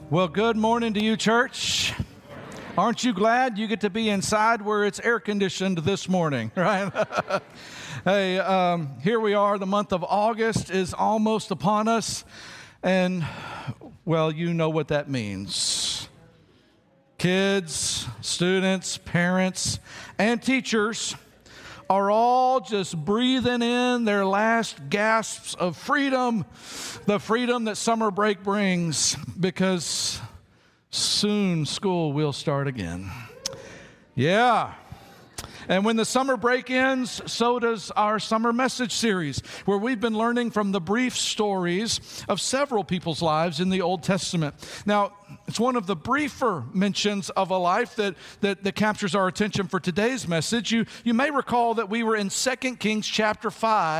Well, good morning to you, church. Aren't you glad you get to be inside where it's air conditioned this morning, right? Hey, here we are. The month of August is almost upon us. And, well, you know what that means. Kids, students, parents, and teachers are all just breathing in their last gasps of freedom, the freedom that summer break brings, because soon school will start again. Yeah. And when the summer break ends, so does our summer message series, where we've been learning from the brief stories of several people's lives in the Old Testament. Now, it's one of the briefer mentions of a life that captures our attention for today's message. You may recall that we were in 2 Kings chapter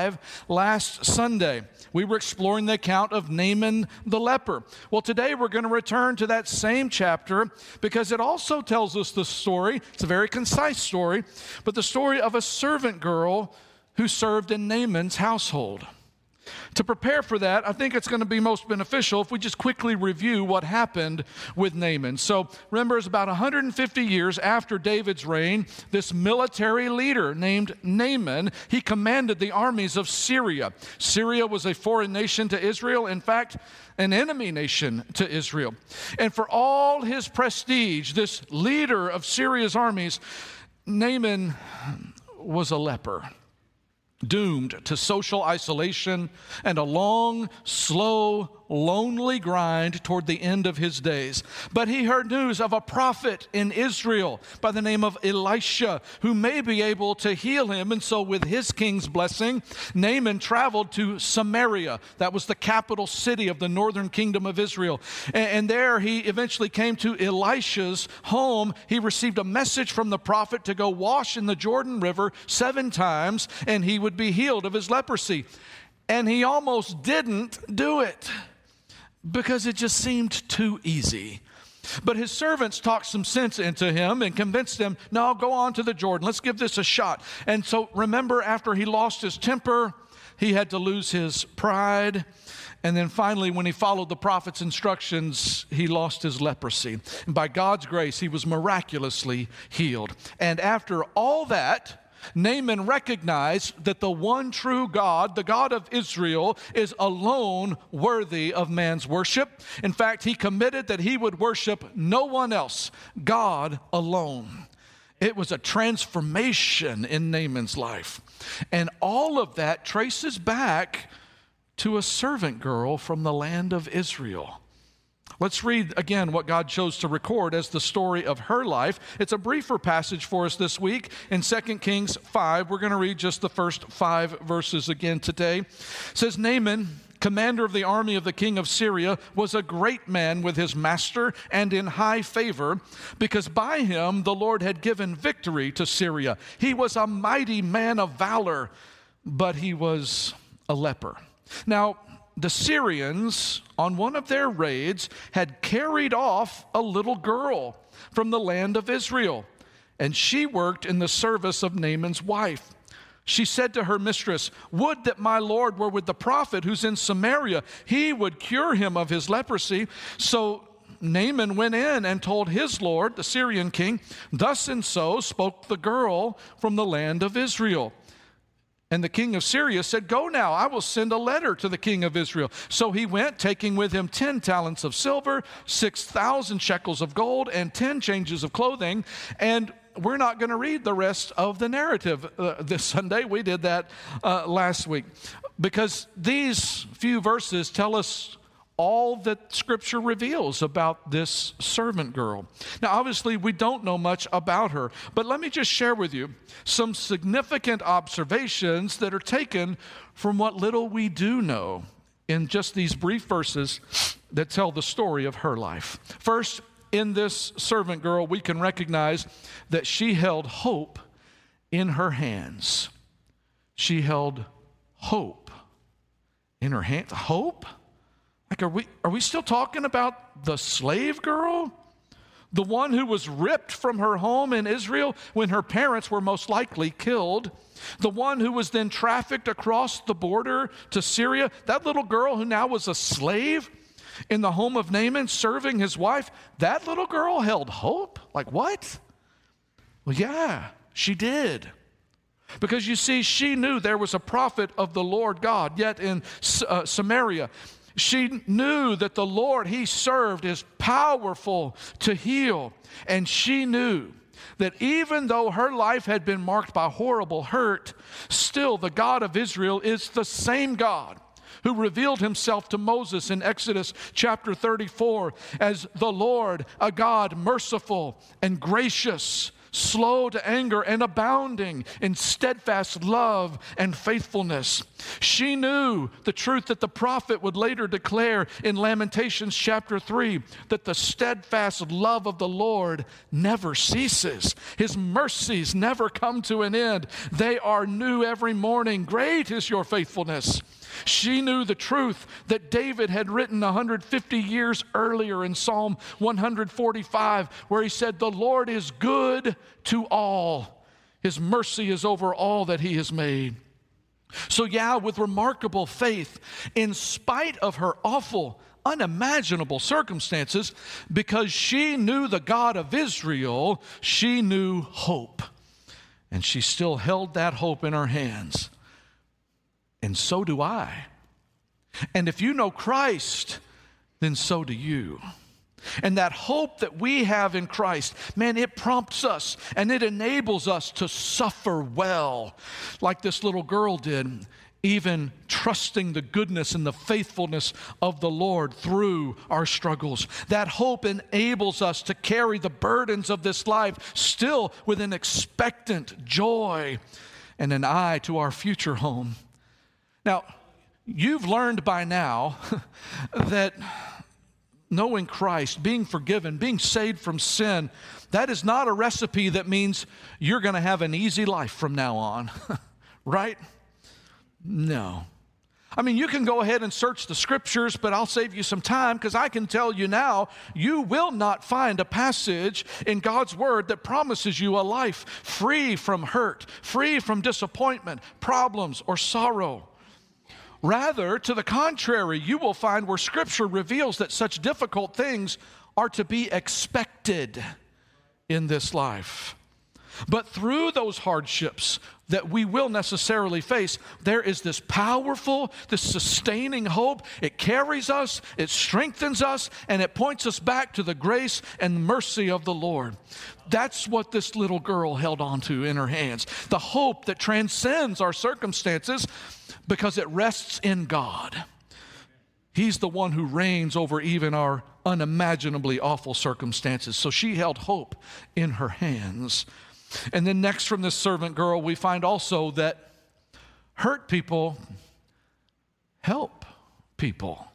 5 last Sunday. We were exploring the account of Naaman the leper. Well, today we're going to return to that same chapter because it also tells us the story. It's a very concise story, but the story of a servant girl who served in Naaman's household. To prepare for that, I think it's going to be most beneficial if we just quickly review what happened with Naaman. So remember, it's about 150 years after David's reign, this military leader named Naaman, he commanded the armies of Syria. Syria was a foreign nation to Israel, in fact, an enemy nation to Israel. And for all his prestige, this leader of Syria's armies, Naaman was a leper, doomed to social isolation and a long, slow, lonely grind toward the end of his days. But he heard news of a prophet in Israel by the name of Elisha, who may be able to heal him. And so with his king's blessing, Naaman traveled to Samaria. That was the capital city of the northern kingdom of Israel. And there he eventually came to Elisha's home. He received a message from the prophet to go wash in the Jordan River 7 times, and he would be healed of his leprosy. And he almost didn't do it, because it just seemed too easy. But his servants talked some sense into him and convinced him, no, go on to the Jordan. Let's give this a shot. And so remember, after he lost his temper, he had to lose his pride. And then finally, when he followed the prophet's instructions, he lost his leprosy. And by God's grace, he was miraculously healed. And after all that, Naaman recognized that the one true God, the God of Israel, is alone worthy of man's worship. In fact, he committed that he would worship no one else, God alone. It was a transformation in Naaman's life. And all of that traces back to a servant girl from the land of Israel. Let's read again what God chose to record as the story of her life. It's a briefer passage for us this week in 2 Kings 5. We're going to read just the first 5 verses again today. It says, Naaman, commander of the army of the king of Syria, was a great man with his master and in high favor, because by him the Lord had given victory to Syria. He was a mighty man of valor, but he was a leper. Now, the Syrians, on one of their raids, had carried off a little girl from the land of Israel, and she worked in the service of Naaman's wife. She said to her mistress, would that my Lord were with the prophet who's in Samaria. He would cure him of his leprosy. So Naaman went in and told his lord, the Syrian king, thus and so spoke the girl from the land of Israel. And the king of Syria said, go now, I will send a letter to the king of Israel. So he went, taking with him 10 talents of silver, 6,000 shekels of gold, and 10 changes of clothing. And we're not going to read the rest of the narrative this Sunday. We did that last week. Because these few verses tell us all that Scripture reveals about this servant girl. Now, obviously, we don't know much about her, but let me just share with you some significant observations that are taken from what little we do know in just these brief verses that tell the story of her life. First, in this servant girl, we can recognize that she held hope in her hands. She held hope in her hands. Hope? Like, are we still talking about the slave girl? The one who was ripped from her home in Israel when her parents were most likely killed? The one who was then trafficked across the border to Syria? That little girl who now was a slave? in the home of Naaman serving his wife, that little girl held hope? Like what? Well, yeah, she did. Because you see, she knew there was a prophet of the Lord God, yet in Samaria. She knew that the Lord he served is powerful to heal. And she knew that even though her life had been marked by horrible hurt, still the God of Israel is the same God who revealed himself to Moses in Exodus chapter 34 as the Lord, a God merciful and gracious, slow to anger and abounding in steadfast love and faithfulness. She knew the truth that the prophet would later declare in Lamentations chapter 3, that the steadfast love of the Lord never ceases. His mercies never come to an end. They are new every morning. Great is your faithfulness. She knew the truth that David had written 150 years earlier in Psalm 145, where he said, "The Lord is good to all. His mercy is over all that he has made." So yeah, with remarkable faith, in spite of her awful, unimaginable circumstances, because she knew the God of Israel, she knew hope. And she still held that hope in her hands. And so do I. And if you know Christ, then so do you. And that hope that we have in Christ, man, it prompts us and it enables us to suffer well, like this little girl did, even trusting the goodness and the faithfulness of the Lord through our struggles. That hope enables us to carry the burdens of this life still with an expectant joy and an eye to our future home. Now, you've learned by now that knowing Christ, being forgiven, being saved from sin, that is not a recipe that means you're going to have an easy life from now on, right? No. I mean, you can go ahead and search the scriptures, but I'll save you some time because I can tell you now, you will not find a passage in God's word that promises you a life free from hurt, free from disappointment, problems, or sorrow. Rather, to the contrary, you will find where Scripture reveals that such difficult things are to be expected in this life. But through those hardships that we will necessarily face, there is this powerful, this sustaining hope. It carries us, it strengthens us, and it points us back to the grace and mercy of the Lord. That's what this little girl held on to in her hands. The hope that transcends our circumstances because it rests in God. He's the one who reigns over even our unimaginably awful circumstances. So she held hope in her hands. And then next from this servant girl, we find also that hurt people help people.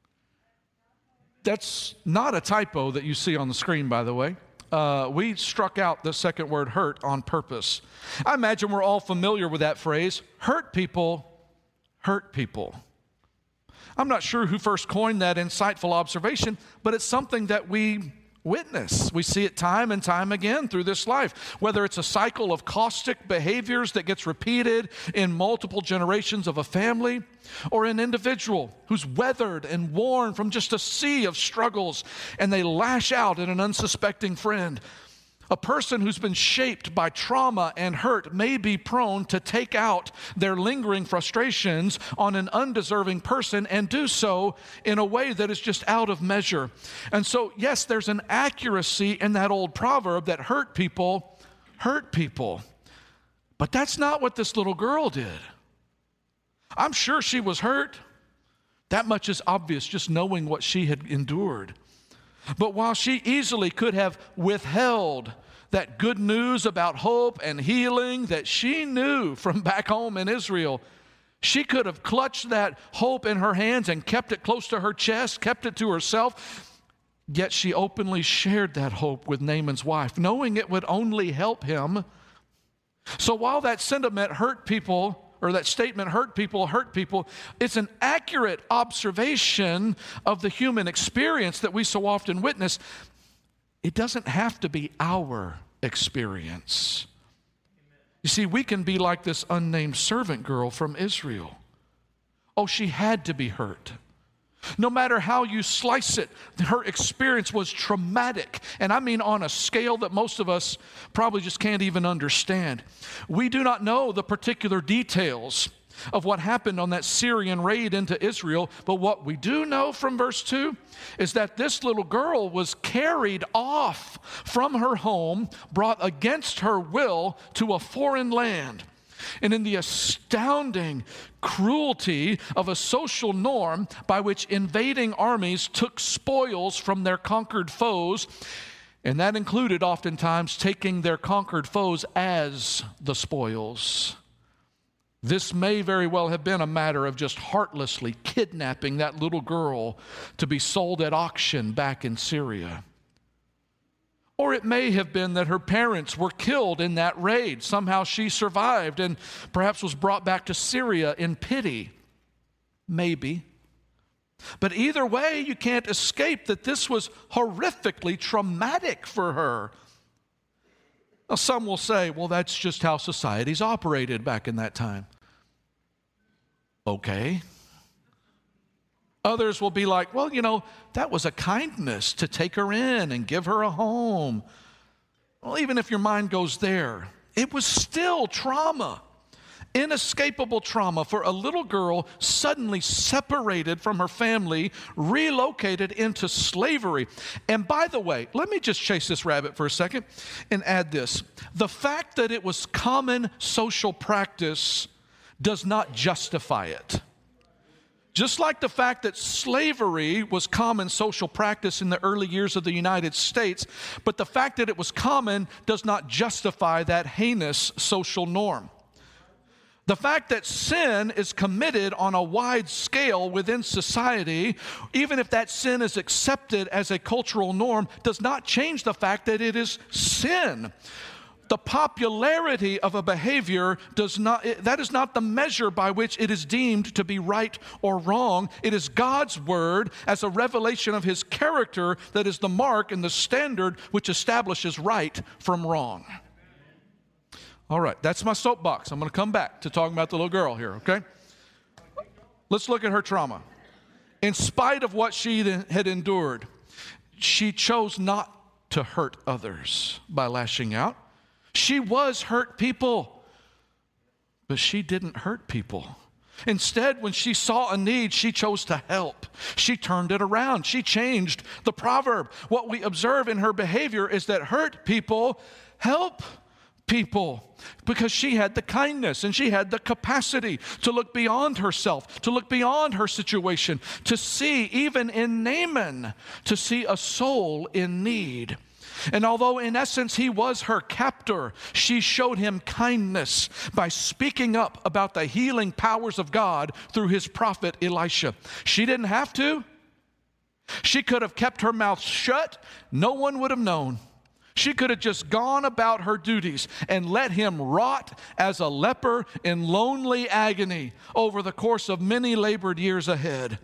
That's not a typo that you see on the screen, by the way. We struck out the second word hurt on purpose. I imagine we're all familiar with that phrase. Hurt people hurt people. I'm not sure who first coined that insightful observation, but it's something that we witness. We see it time and time again through this life, whether it's a cycle of caustic behaviors that gets repeated in multiple generations of a family, or an individual who's weathered and worn from just a sea of struggles and they lash out at an unsuspecting friend. A person who's been shaped by trauma and hurt may be prone to take out their lingering frustrations on an undeserving person and do so in a way that is just out of measure. And so, yes, there's an accuracy in that old proverb that hurt people hurt people. But that's not what this little girl did. I'm sure she was hurt. That much is obvious just knowing what she had endured. But while she easily could have withheld that good news about hope and healing that she knew from back home in Israel, she could have clutched that hope in her hands and kept it close to her chest, kept it to herself. Yet she openly shared that hope with Naaman's wife, knowing it would only help him. So while that sentiment hurt people, or that statement hurt people, it's an accurate observation of the human experience that we so often witness. It doesn't have to be our experience. You see, we can be like this unnamed servant girl from Israel. Oh, she had to be hurt. No matter how you slice it, her experience was traumatic. And I mean on a scale that most of us probably just can't even understand. We do not know the particular details of what happened on that Syrian raid into Israel, but what we do know from verse 2 is that this little girl was carried off from her home, brought against her will to a foreign land. And in the astounding cruelty of a social norm by which invading armies took spoils from their conquered foes, and that included oftentimes taking their conquered foes as the spoils. This may very well have been a matter of just heartlessly kidnapping that little girl to be sold at auction back in Syria. Or it may have been that her parents were killed in that raid. Somehow she survived and perhaps was brought back to Syria in pity. Maybe. But either way, you can't escape that this was horrifically traumatic for her. Now, some will say, well, that's just how societies operated back in that time. Okay. Others will be like, well, that was a kindness to take her in and give her a home. Well, even if your mind goes there, it was still trauma, inescapable trauma for a little girl suddenly separated from her family, relocated into slavery. And by the way, let me just chase this rabbit for a second and add this. The fact that it was common social practice does not justify it. Just like the fact that slavery was common social practice in the early years of the United States, but the fact that it was common does not justify that heinous social norm. The fact that sin is committed on a wide scale within society, even if that sin is accepted as a cultural norm, does not change the fact that it is sin. The popularity of a behavior that is not the measure by which it is deemed to be right or wrong. It is God's word as a revelation of his character that is the mark and the standard which establishes right from wrong. All right, that's my soapbox. I'm going to come back to talking about the little girl here, okay? Let's look at her trauma. In spite of what she had endured, she chose not to hurt others by lashing out. She was hurt people, but she didn't hurt people. Instead, when she saw a need, she chose to help. She turned it around. She changed the proverb. What we observe in her behavior is that hurt people help people, because she had the kindness and she had the capacity to look beyond herself, to look beyond her situation, to see, even in Naaman, to see a soul in need. And although in essence he was her captor, she showed him kindness by speaking up about the healing powers of God through his prophet Elisha. She didn't have to. She could have kept her mouth shut. No one would have known. She could have just gone about her duties and let him rot as a leper in lonely agony over the course of many labored years ahead.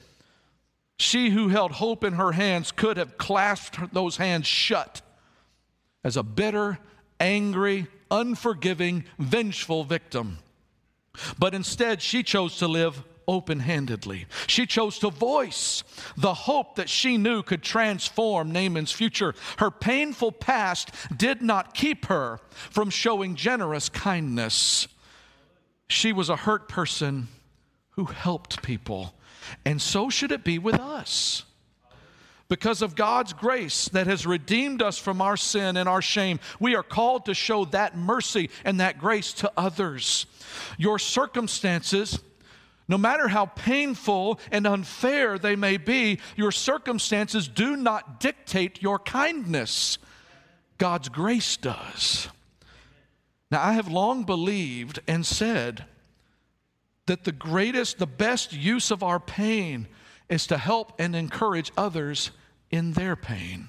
She who held hope in her hands could have clasped those hands shut as a bitter, angry, unforgiving, vengeful victim. But instead, she chose to live open-handedly. She chose to voice the hope that she knew could transform Naaman's future. Her painful past did not keep her from showing generous kindness. She was a hurt person who helped people. And so should it be with us. Because of God's grace that has redeemed us from our sin and our shame, we are called to show that mercy and that grace to others. Your circumstances, no matter how painful and unfair they may be, your circumstances do not dictate your kindness. God's grace does. Now, I have long believed and said that the best use of our pain is to help and encourage others in their pain.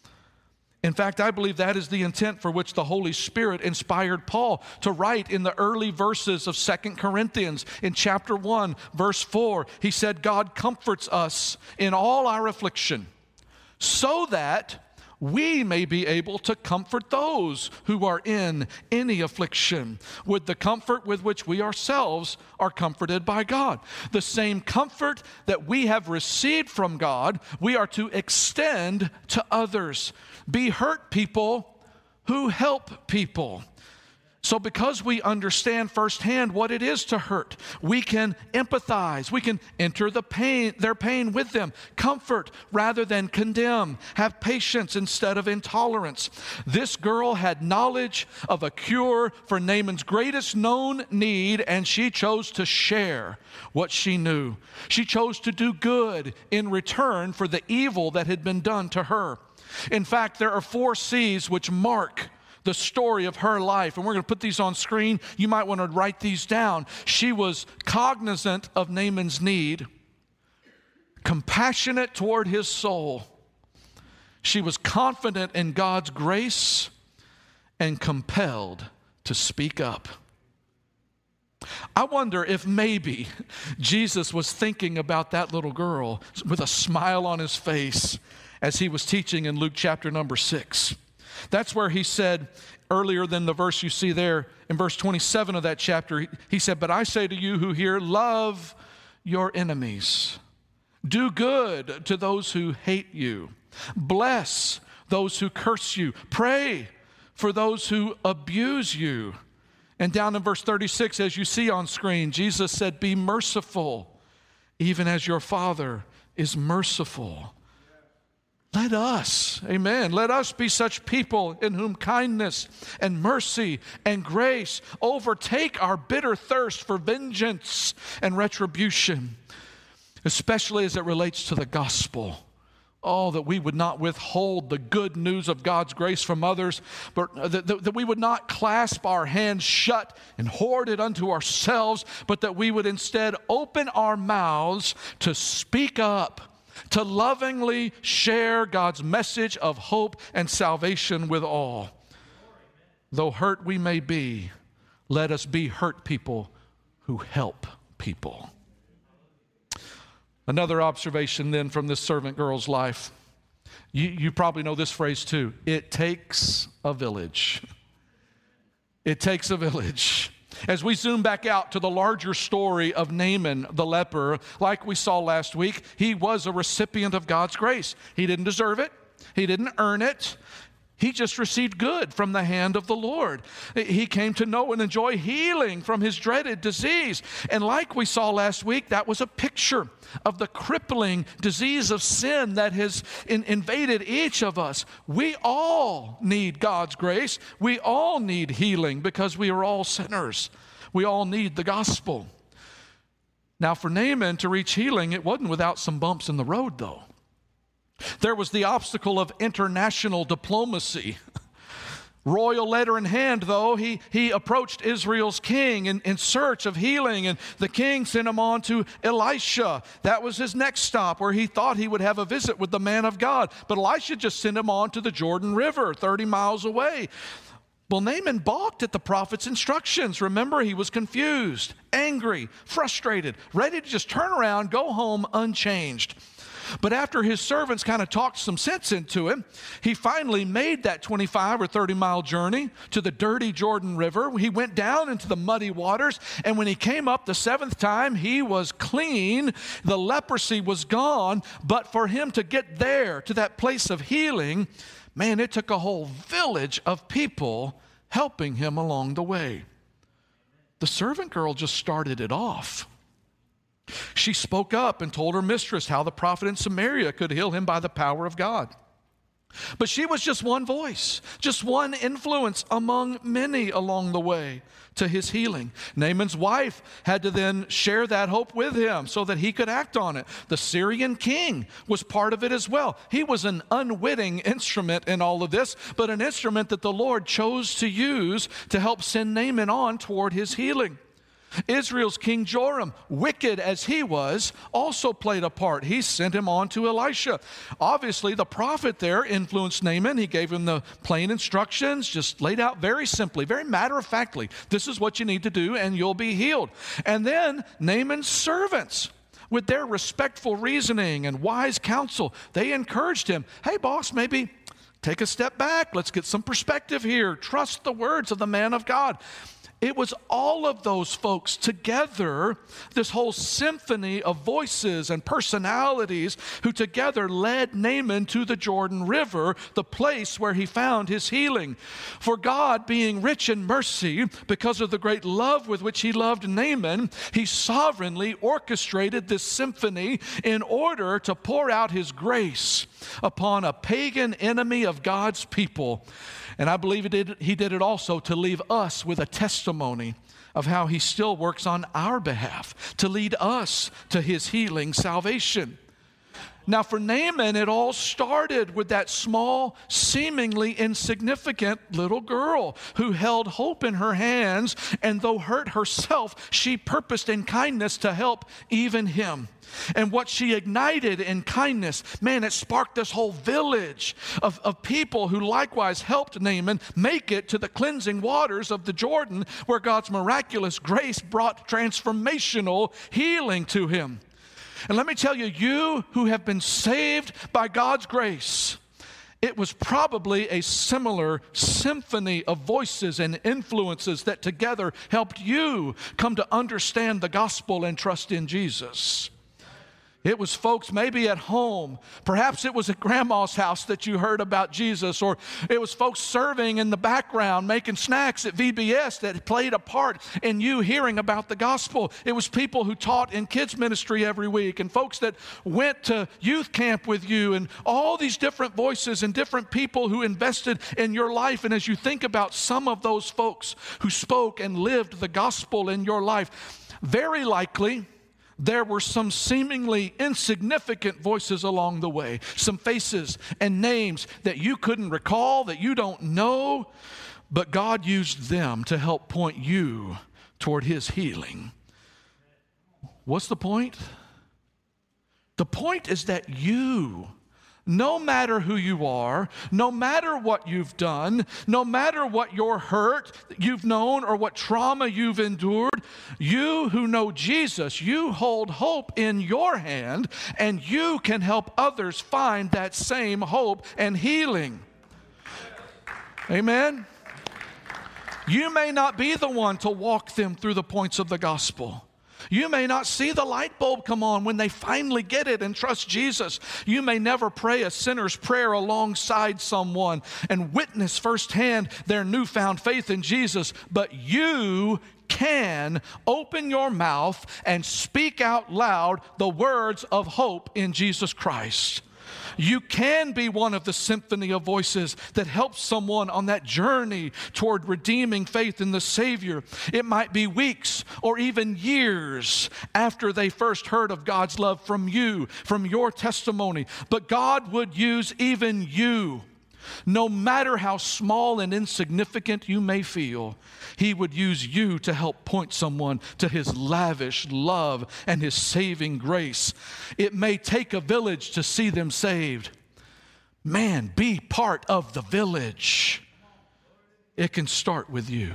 In fact, I believe that is the intent for which the Holy Spirit inspired Paul to write in the early verses of 2 Corinthians. In chapter 1, verse 4, he said, God comforts us in all our affliction, so that we may be able to comfort those who are in any affliction with the comfort with which we ourselves are comforted by God. The same comfort that we have received from God, we are to extend to others. Be hurt people who help people. So because we understand firsthand what it is to hurt, we can empathize. We can enter their pain with them. Comfort rather than condemn. Have patience instead of intolerance. This girl had knowledge of a cure for Naaman's greatest known need, and she chose to share what she knew. She chose to do good in return for the evil that had been done to her. In fact, there are 4 C's which mark the story of her life. And we're going to put these on screen. You might want to write these down. She was cognizant of Naaman's need, compassionate toward his soul. She was confident in God's grace and compelled to speak up. I wonder if maybe Jesus was thinking about that little girl with a smile on his face as he was teaching in Luke chapter number 6. That's where he said, earlier than the verse you see there, in verse 27 of that chapter, he said, "But I say to you who hear, love your enemies. Do good to those who hate you. Bless those who curse you. Pray for those who abuse you." And down in verse 36, as you see on screen, Jesus said, "Be merciful, even as your Father is merciful." Let us, amen, let us be such people in whom kindness and mercy and grace overtake our bitter thirst for vengeance and retribution, especially as it relates to the gospel. Oh, that we would not withhold the good news of God's grace from others, but that we would not clasp our hands shut and hoard it unto ourselves, but that we would instead open our mouths to speak up, to lovingly share God's message of hope and salvation with all. Though hurt we may be, let us be hurt people who help people. Another observation then from this servant girl's life. You probably know this phrase too. It takes a village. It takes a village. As we zoom back out to the larger story of Naaman the leper, like we saw last week, he was a recipient of God's grace. He didn't deserve it. He didn't earn it. He just received good from the hand of the Lord. He came to know and enjoy healing from his dreaded disease. And like we saw last week, that was a picture of the crippling disease of sin that has invaded each of us. We all need God's grace. We all need healing because we are all sinners. We all need the gospel. Now, for Naaman to reach healing, it wasn't without some bumps in the road, though. There was the obstacle of international diplomacy. Royal letter in hand, though, he approached Israel's king in search of healing, and the king sent him on to Elisha. That was his next stop, where he thought he would have a visit with the man of God. But Elisha just sent him on to the Jordan River, 30 miles away. Well, Naaman balked at the prophet's instructions. Remember, he was confused, angry, frustrated, ready to just turn around, go home unchanged. But after his servants kind of talked some sense into him, he finally made that 25 or 30-mile journey to the dirty Jordan River. He went down into the muddy waters, and when he came up the 7th time, he was clean. The leprosy was gone, but for him to get there, to that place of healing, man, it took a whole village of people helping him along the way. The servant girl just started it off. She spoke up and told her mistress how the prophet in Samaria could heal him by the power of God. But she was just one voice, just one influence among many along the way to his healing. Naaman's wife had to then share that hope with him so that he could act on it. The Syrian king was part of it as well. He was an unwitting instrument in all of this, but an instrument that the Lord chose to use to help send Naaman on toward his healing. Israel's King Joram, wicked as he was, also played a part. He sent him on to Elisha. Obviously, the prophet there influenced Naaman. He gave him the plain instructions, just laid out very simply, very matter-of-factly. This is what you need to do and you'll be healed. And then Naaman's servants, with their respectful reasoning and wise counsel, they encouraged him, hey boss, maybe take a step back. Let's get some perspective here. Trust the words of the man of God. It was all of those folks together, this whole symphony of voices and personalities who together led Naaman to the Jordan River, the place where he found his healing. For God, being rich in mercy, because of the great love with which he loved Naaman, he sovereignly orchestrated this symphony in order to pour out his grace upon a pagan enemy of God's people. And I believe he did it also to leave us with a testimony of how he still works on our behalf to lead us to his healing salvation. Now, for Naaman, it all started with that small, seemingly insignificant little girl who held hope in her hands, and though hurt herself, she purposed in kindness to help even him. And what she ignited in kindness, man, it sparked this whole village of people who likewise helped Naaman make it to the cleansing waters of the Jordan, where God's miraculous grace brought transformational healing to him. And let me tell you, you who have been saved by God's grace, it was probably a similar symphony of voices and influences that together helped you come to understand the gospel and trust in Jesus. It was folks maybe at home. Perhaps it was at grandma's house that you heard about Jesus, or it was folks serving in the background, making snacks at VBS that played a part in you hearing about the gospel. It was people who taught in kids ministry every week, and folks that went to youth camp with you, and all these different voices and different people who invested in your life. And as you think about some of those folks who spoke and lived the gospel in your life, very likely there were some seemingly insignificant voices along the way, some faces and names that you couldn't recall, that you don't know, but God used them to help point you toward his healing. What's the point? The point is that you, no matter who you are, no matter what you've done, no matter what your hurt you've known or what trauma you've endured, you who know Jesus, you hold hope in your hand, and you can help others find that same hope and healing. Amen? You may not be the one to walk them through the points of the gospel. You may not see the light bulb come on when they finally get it and trust Jesus. You may never pray a sinner's prayer alongside someone and witness firsthand their newfound faith in Jesus, but you can open your mouth and speak out loud the words of hope in Jesus Christ. You can be one of the symphony of voices that helps someone on that journey toward redeeming faith in the Savior. It might be weeks or even years after they first heard of God's love from you, from your testimony. But God would use even you, no matter how small and insignificant you may feel. He would use you to help point someone to his lavish love and his saving grace. It may take a village to see them saved. Man, be part of the village. It can start with you.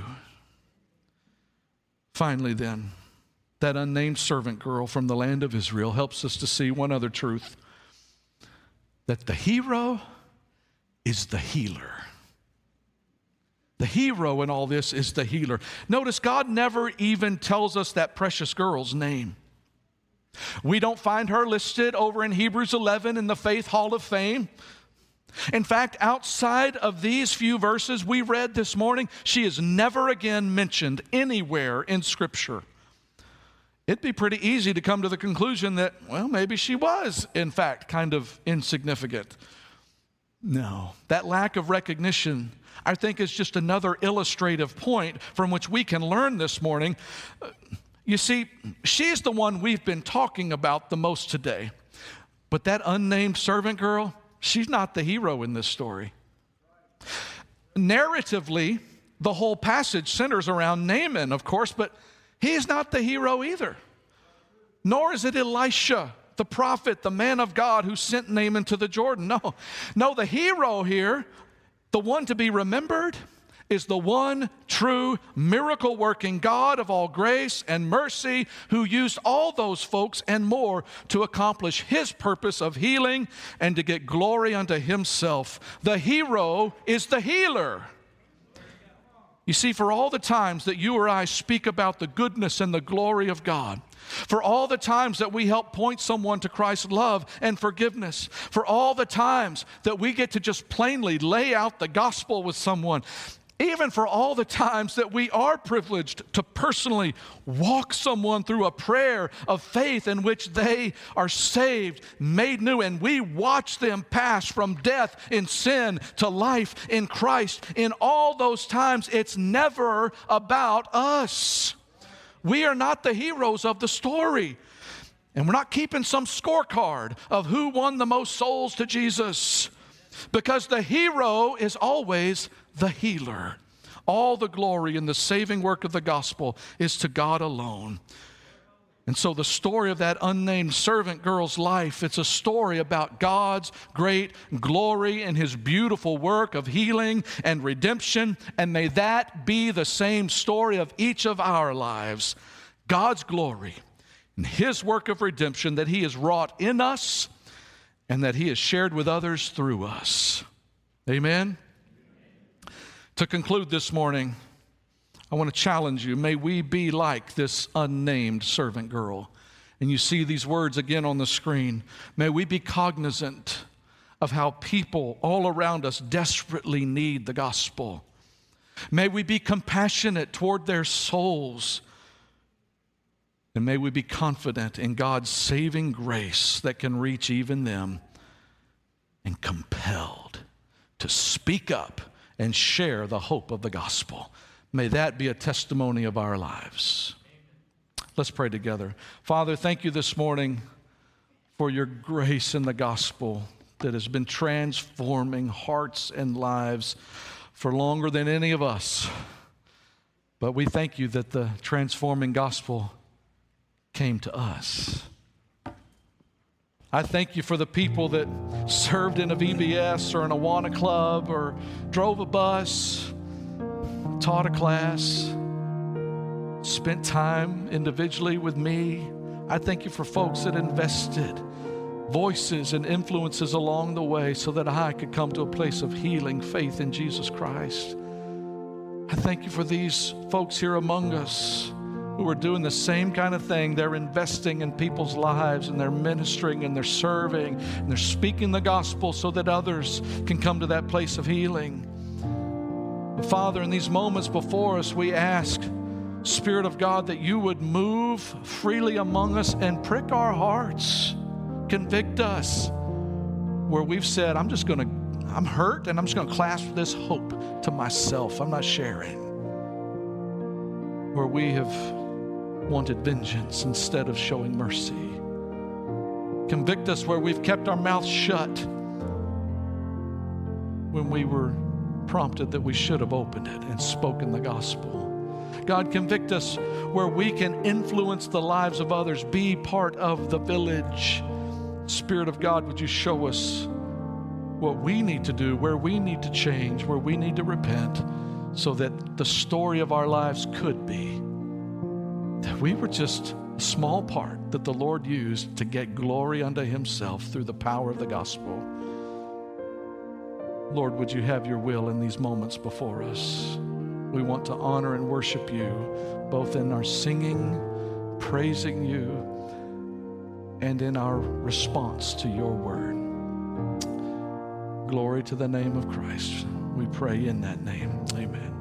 Finally then, that unnamed servant girl from the land of Israel helps us to see one other truth, that the hero is the healer. The hero in all this is the healer. Notice God never even tells us that precious girl's name. We don't find her listed over in Hebrews 11 in the Faith Hall of Fame. In fact, outside of these few verses we read this morning, she is never again mentioned anywhere in Scripture. It'd be pretty easy to come to the conclusion that, well, maybe she was, in fact, kind of insignificant. No, that lack of recognition, I think, is just another illustrative point from which we can learn this morning. You see, she's the one we've been talking about the most today. But that unnamed servant girl, she's not the hero in this story. Narratively, the whole passage centers around Naaman, of course, but he's not the hero either. Nor is it Elisha, the prophet, the man of God who sent Naaman to the Jordan. No, the hero here, the one to be remembered, is the one true miracle-working God of all grace and mercy, who used all those folks and more to accomplish his purpose of healing and to get glory unto himself. The hero is the healer. You see, for all the times that you or I speak about the goodness and the glory of God, for all the times that we help point someone to Christ's love and forgiveness, for all the times that we get to just plainly lay out the gospel with someone, even for all the times that we are privileged to personally walk someone through a prayer of faith in which they are saved, made new, and we watch them pass from death in sin to life in Christ. In all those times, it's never about us. We are not the heroes of the story. And we're not keeping some scorecard of who won the most souls to Jesus. Because the hero is always the healer. All the glory in the saving work of the gospel is to God alone. And so the story of that unnamed servant girl's life, it's a story about God's great glory and his beautiful work of healing and redemption. And may that be the same story of each of our lives. God's glory and his work of redemption that he has wrought in us and that he has shared with others through us. Amen? To conclude this morning, I want to challenge you. May we be like this unnamed servant girl. And you see these words again on the screen. May we be cognizant of how people all around us desperately need the gospel. May we be compassionate toward their souls. And may we be confident in God's saving grace that can reach even them, and compelled to speak up and share the hope of the gospel. May that be a testimony of our lives. Let's pray together. Father, thank you this morning for your grace in the gospel that has been transforming hearts and lives for longer than any of us. But we thank you that the transforming gospel came to us. I thank you for the people that served in a VBS or an Awana club or drove a bus, taught a class, spent time individually with me. I thank you for folks that invested voices and influences along the way so that I could come to a place of healing faith in Jesus Christ. I thank you for these folks here among us who are doing the same kind of thing. They're investing in people's lives, and they're ministering, and they're serving, and they're speaking the gospel so that others can come to that place of healing. Father, in these moments before us, we ask, Spirit of God, that you would move freely among us and prick our hearts, convict us where we've said, I'm hurt, and I'm just going to clasp this hope to myself. I'm not sharing. Where we have wanted vengeance instead of showing mercy. Convict us where we've kept our mouths shut when we were prompted that we should have opened it and spoken the gospel. God, convict us where we can influence the lives of others, be part of the village. Spirit of God, would you show us what we need to do, where we need to change, where we need to repent, so that the story of our lives could be that we were just a small part that the Lord used to get glory unto himself through the power of the gospel. Lord, would you have your will in these moments before us? We want to honor and worship you, both in our singing, praising you, and in our response to your word. Glory to the name of Christ. We pray in that name. Amen.